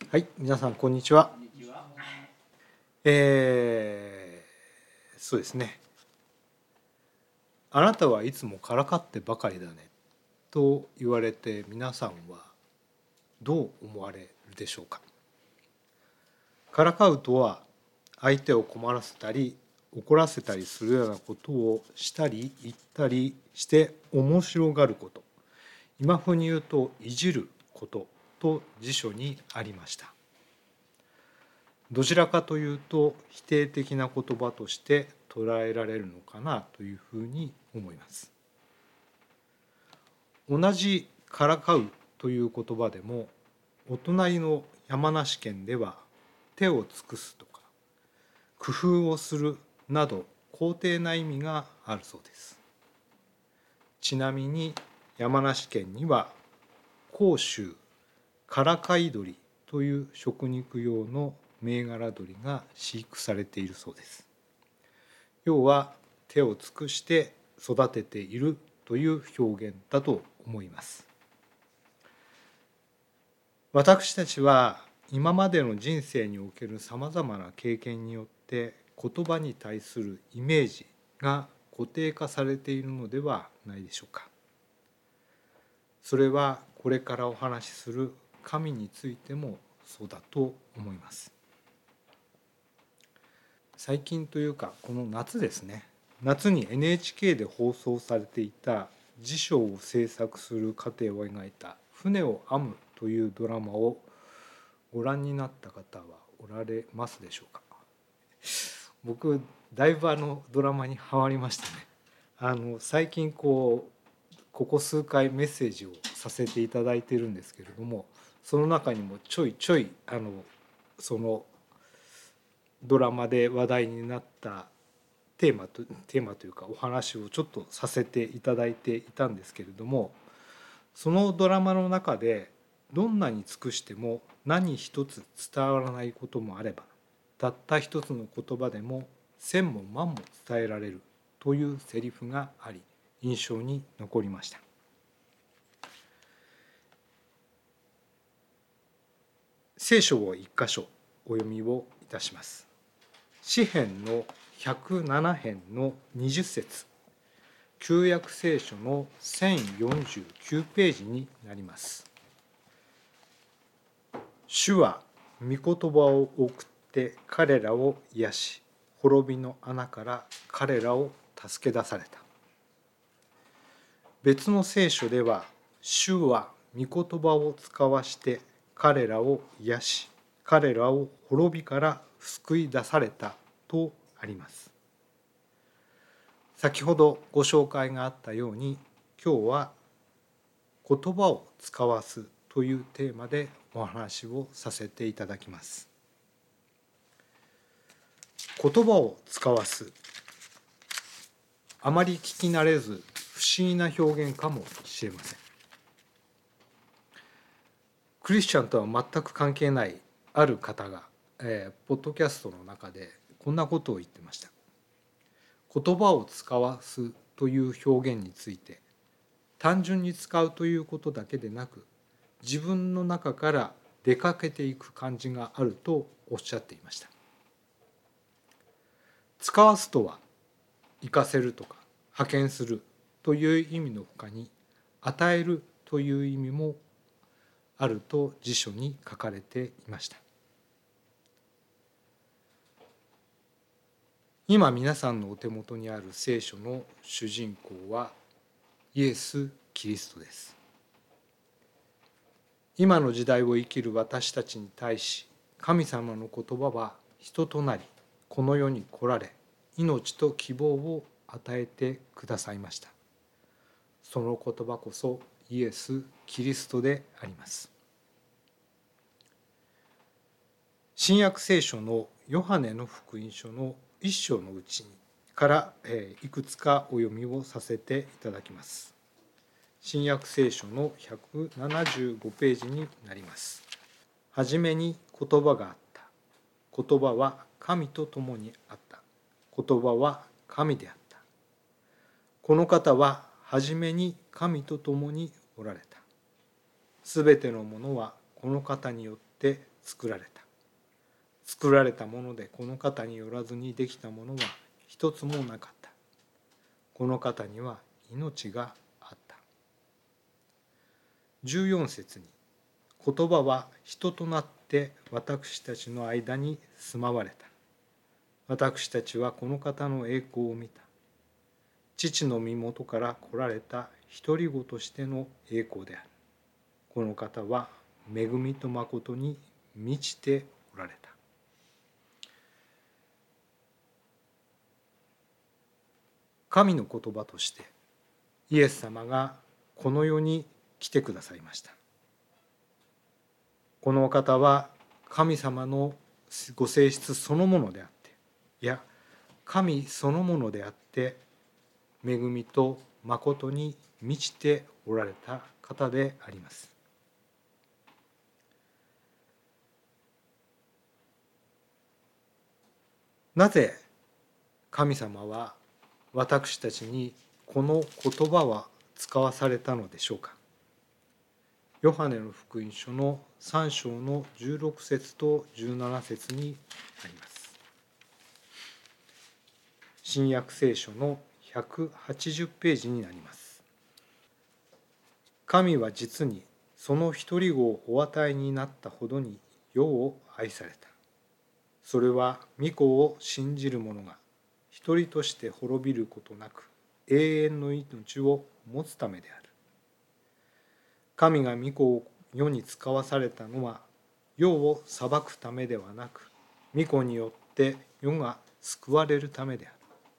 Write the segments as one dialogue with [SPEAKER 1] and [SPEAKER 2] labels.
[SPEAKER 1] はい、皆さんこんにちは。そうですね。あなたはいつもからかってばかりだねと言われて皆さんはどう思われるでしょうか。からかうとは相手を困らせたり怒らせたりするようなことをしたり言ったりして面白がること、今風に言うといじることと辞書にありました。どちらかというと否定的な言葉として捉えられるのかなというふうに思います。同じからかうという言葉でもお隣の山梨県では手を尽くすとか工夫をするなど肯定な意味があるそうです。ちなみに山梨県には甲州からかい鶏という食肉用の銘柄鶏が飼育されているそうです。要は手を尽くして育てているという表現だと思います。私たちは今までの人生におけるさまざまな経験によって言葉に対するイメージが固定化されているのではないでしょうか。それはこれからお話しする神についてもそうだと思います。最近というかこの夏ですね、夏に NHK で放送されていた辞書を制作する過程を描いた船を編むというドラマをご覧になった方はおられますでしょうか。僕だいぶドラマにハマりましたね。最近ここ数回メッセージをさせていただいているんですけれども、その中にもちょいちょいそのドラマで話題になったテーマというかお話をちょっとさせていただいていたんですけれども、そのドラマの中でどんなに尽くしても何一つ伝わらないこともあれば、たった一つの言葉でも千も万も伝えられるというセリフがあり印象に残りました。聖書を一箇所お読みをいたします。詩編の107編の20節、旧約聖書の1049ページになります。主は御言葉を送って彼らを癒し、滅びの穴から彼らを助け出された。別の聖書では、主は御言葉を使わして彼らを癒し、彼らを滅びから救い出されたとあります。先ほどご紹介があったように、今日は言葉を使わすというテーマでお話をさせていただきます。言葉を使わす、あまり聞き慣れず不思議な表現かもしれません。クリスチャンとは全く関係ないある方が、ポッドキャストの中でこんなことを言ってました。言葉を使わすという表現について、単純に使うということだけでなく、自分の中から出かけていく感じがあるとおっしゃっていました。使わすとは生かせるとか派遣するという意味のほかに、与えるという意味もあると辞書に書かれていました。今皆さんのお手元にある聖書の主人公はイエス・キリストです。今の時代を生きる私たちに対し、神様の言葉は人となり、この世に来られ、命と希望を与えてくださいました。その言葉こそイエス・キリストであります。新約聖書のヨハネの福音書の一章のうちからいくつかお読みをさせていただきます。新約聖書の175ページになります。はじめに言葉があった。言葉は神と共にあった。言葉は神であった。この方ははじめに神と共におられた。すべてのものはこの方によっって作られた。作られたものでこの方によらずにできたものは一つもなかった。この方には命があった。14節に、言葉は人となって私たちの間に住まわれた。私たちはこの方の栄光を見た。父の身元から来られた独り子としての栄光である。この方は恵みと誠に満ちておられた。神の言葉としてイエス様がこの世に来てくださいました。このお方は神様のご性質そのものであって、いや神そのものであって、恵みと誠に満ちておられた方であります。なぜ神様は私たちにこの言葉は使わされたのでしょうか。ヨハネの福音書の3章の16節と17節にあります。新約聖書の180ページになります。神は実にその一人子をお与えになったほどに世を愛された。それは御子を信じる者が一人として滅びることなく永遠の命を持つためである。神が御子を世に使わされたのは世を裁くためではなく、御子によって世が救われるためである。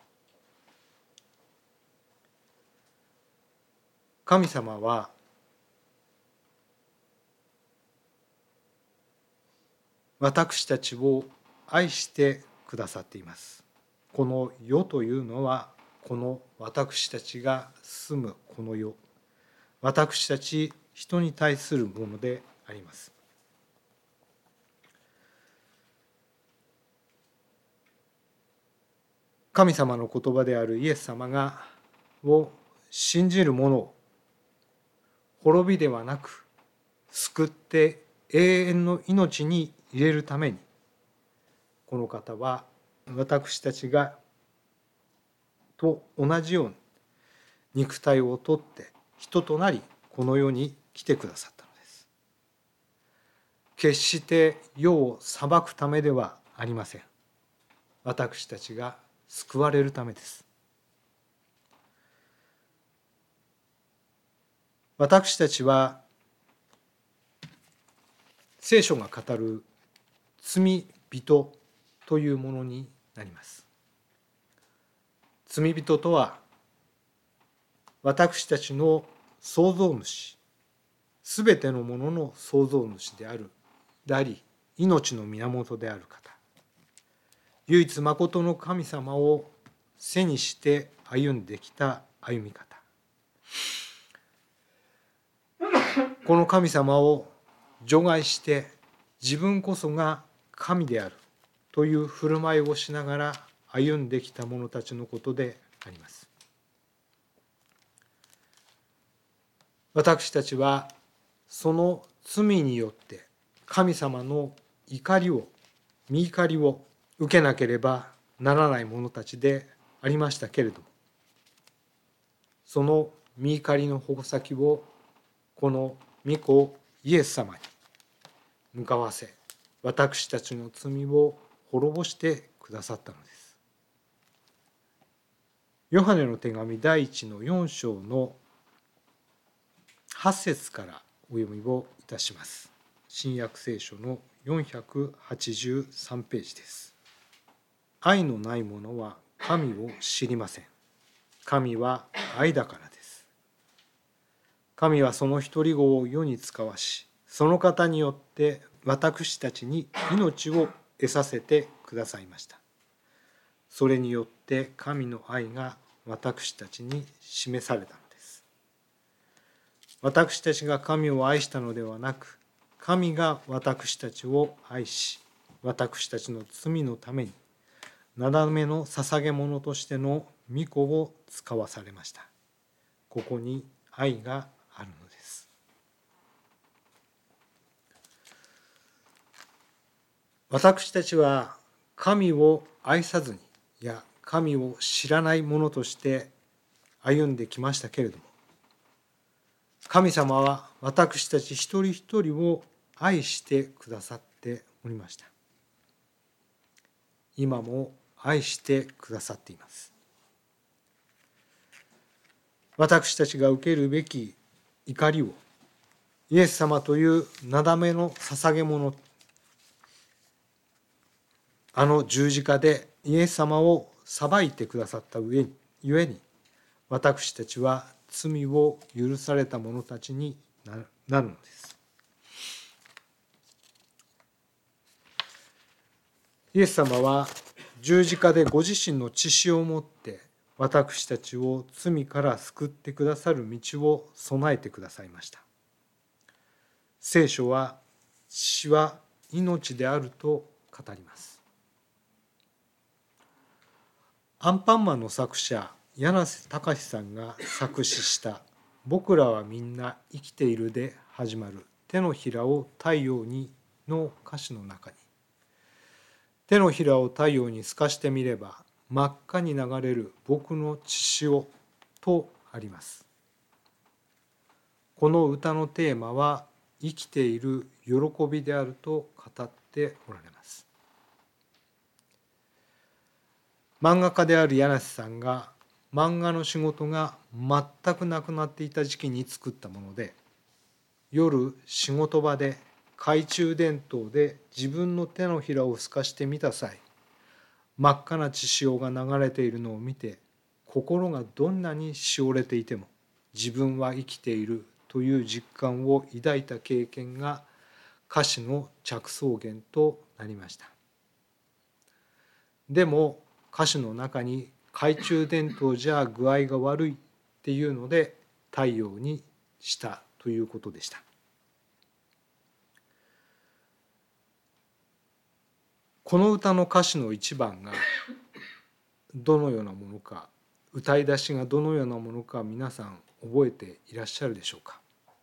[SPEAKER 1] 神様は私たちを愛してくださっています。この世というのはこの私たちが住むこの世、私たち人に対するものであります。神様の言葉であるイエス様を信じる者を滅びではなく救って永遠の命に入れるために、この方は私たちがと同じように肉体をとって人となりこの世に来てくださったのです。決して世を裁くためではありません。私たちが救われるためです。私たちは聖書が語る罪人というものになります。罪人とは私たちの創造主、すべてのものの創造主であり、命の源である方、唯一まことの神様を背にして歩んできた歩み方、この神様を除外して自分こそが神であるという振る舞いをしながら歩んできた者たちのことであります。私たちはその罪によって神様の怒りを、御怒りを受けなければならない者たちでありましたけれども、その御怒りの矛先をこの御子イエス様に向かわせ、私たちの罪を滅ぼしてくださったのです。ヨハネの手紙第1の4章の8節からお読みをいたします。新約聖書の483ページです。愛のない者は神を知りません。神は愛だからです。神はその一人子を世に使わし、その方によって私たちに命を得させてくださいました。それによって神の愛が私たちに示されたのです。私たちが神を愛したのではなく、神が私たちを愛し、私たちの罪のためになだめの捧げ物としての御子を使わされました。ここに愛があるのです。 私たちは神を愛さずに、いや神を知らない者として歩んできましたけれども、神様は私たち一人一人を愛してくださっておりました。今も愛してくださっています。私たちが受けるべき怒りをイエス様というなだめの捧げ物、あの十字架でイエス様を裁いてくださったゆえに、私たちは罪を許された者たちになるのです。イエス様は十字架でご自身の血潮をもって私たちを罪から救ってくださる道を備えてくださいました。聖書は血は命であると語ります。アンパンマンの作者柳瀬隆さんが作詞した「僕らはみんな生きている」で始まる「手のひらを太陽に」の歌詞の中に、手のひらを太陽に透かしてみれば真っ赤に流れる僕の血潮とあります。この歌のテーマは生きている喜びであると語っておられます。漫画家である柳瀬さんが漫画の仕事が全くなくなっていた時期に作ったもので、夜仕事場で懐中電灯で自分の手のひらを透かしてみた際、真っ赤な血潮が流れているのを見て、心がどんなにしおれていても自分は生きているという実感を抱いた経験が歌詞の着想源となりました。でも歌詞の中に懐中電灯じゃ具合が悪いっていうので太陽にしたということでした。この歌の歌詞の一番がどのようなものか、歌い出しがどのようなものか皆さん覚えていらっしゃるでしょうか。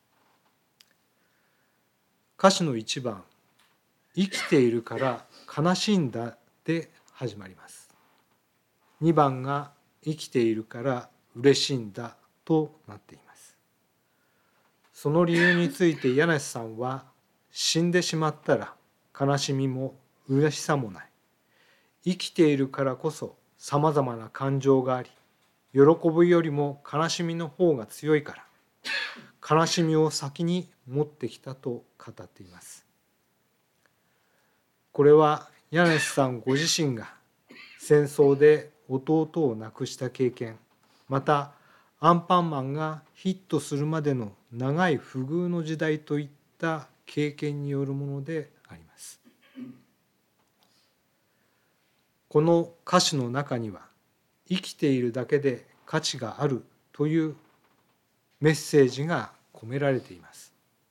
[SPEAKER 1] 歌詞の一番、生きているから悲しんだで始まります。2番が生きているから嬉しいんだとなっています。その理由について柳瀬さんは、死んでしまったら悲しみも嬉しさもない。生きているからこそさまざまな感情があり、喜びよりも悲しみの方が強いから、悲しみを先に持ってきたと語っています。これは柳瀬さんご自身が戦争で弟を亡くした経験、またアンパンマンがヒットするまでの長い不遇の時代といった経験によるものであります。この歌詞の中には、生きているだけで価値があるというメッセージが込められています。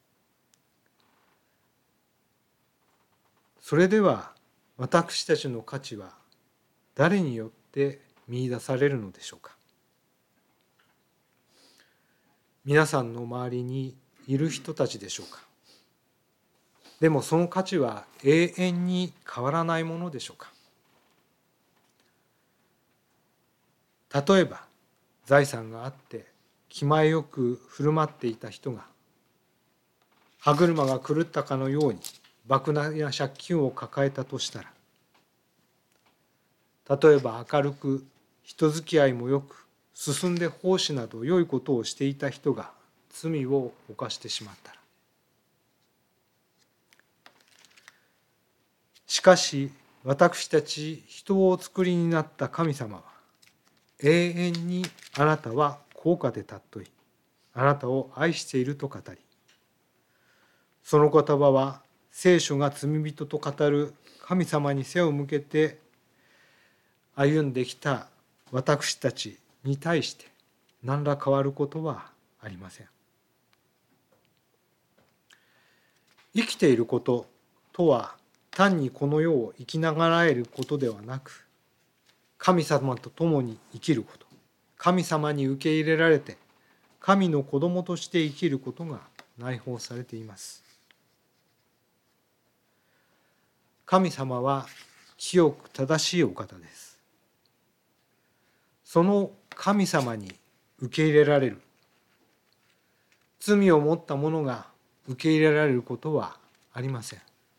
[SPEAKER 1] それでは私たちの価値は誰によって見出されるのでしょうか。皆さんの周りにいる人たちでしょうか。でもその価値は永遠に変わらないものでしょうか。例えば財産があって気前よく振る舞っていた人が、歯車が狂ったかのように莫大な借金を抱えたとしたら、例えば明るく人付き合いもよく進んで奉仕など良いことをしていた人が罪を犯してしまったら、しかし私たち人をお作りになった神様は、永遠にあなたは高価で尊い、あなたを愛していると語り、その言葉は聖書が罪人と語る神様に背を向けて歩んできた私たちに対して何ら変わることはありません。生きていることとは単にこの世を生きながらえることではなく、神様と共に生きること、神様に受け入れられて神の子供として生きることが内包されています。 神様は清く正しいお方です。その神様に受け入れられる、罪を持った者が受け入れられることはありません。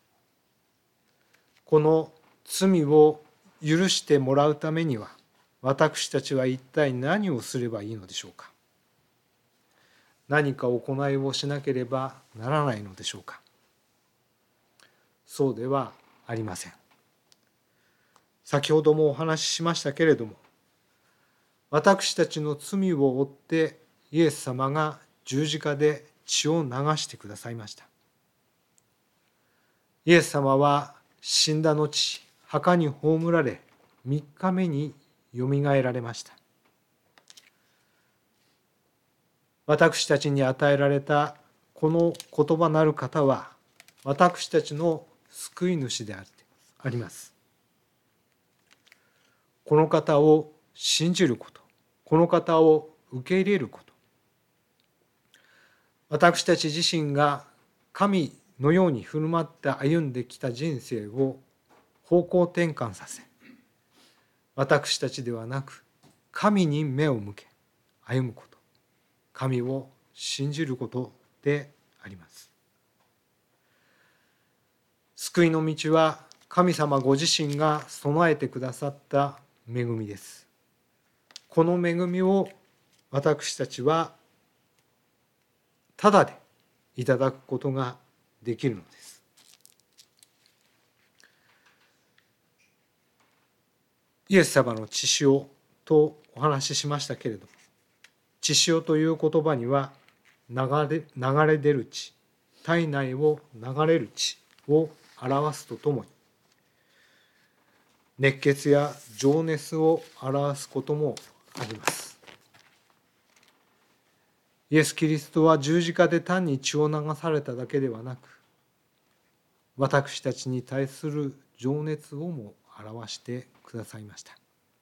[SPEAKER 1] この罪を許してもらうためには、私たちは一体何をすればいいのでしょうか。何か行いをしなければならないのでしょうか。そうではありません。先ほどもお話ししましたけれども、私たちの罪を負ってイエス様が十字架で血を流してくださいました。イエス様は死んだ後、墓に葬られ、3日目によみがえられました。私たちに与えられたこの言葉なる方は、私たちの救い主であります。この方を信じること、この方を受け入れること、私たち自身が神のように振る舞って歩んできた人生を方向転換させ、私たちではなく神に目を向け歩むこと、神を信じることであります。救いの道は神様ご自身が備えてくださった恵みです。この恵みを私たちはただでいただくことができるのです。イエス様の血潮とお話ししましたけれども、血潮という言葉には流れ出る血、体内を流れる血を表すとともに、熱血や情熱を表すこともあります。イエス・キリストは十字架で単に血を流されただけではなく、私たちに対する情熱をも表してくださいました。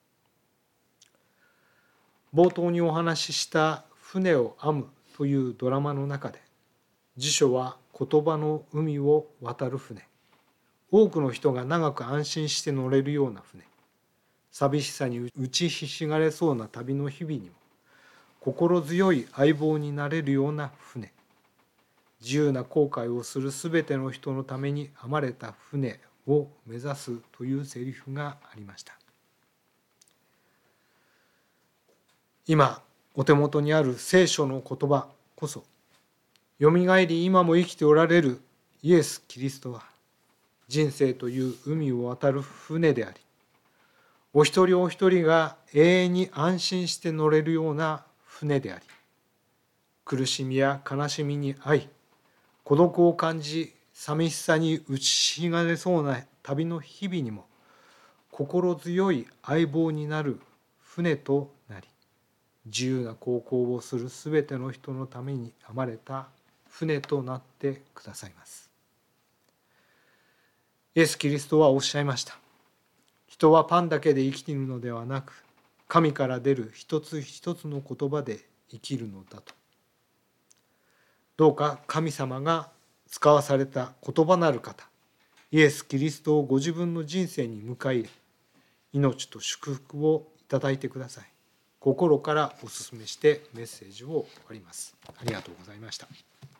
[SPEAKER 1] 冒頭にお話しした船を編むというドラマの中で、辞書は言葉の海を渡る船、多くの人が長く安心して乗れるような船、寂しさに打ちひしがれそうな旅の日々にも心強い相棒になれるような船、自由な航海をするすべての人のために編まれた船を目指すというセリフがありました。今お手元にある聖書の言葉こそ、よみがえり今も生きておられるイエス・キリストは、人生という海を渡る船であり、お一人お一人が永遠に安心して乗れるような船であり、苦しみや悲しみに遭い、孤独を感じ、寂しさに打ちひがれそうな旅の日々にも心強い相棒になる船となり、自由な航行をするすべての人のために編まれた船となってくださいます。イエス・キリストはおっしゃいました。人はパンだけで生きているのではなく、神から出る一つ一つの言葉で生きるのだと。どうか神様が使わされた言葉なる方、イエス・キリストをご自分の人生に迎え入れ、命と祝福をいただいてください。心からお勧めしてメッセージを終わります。ありがとうございました。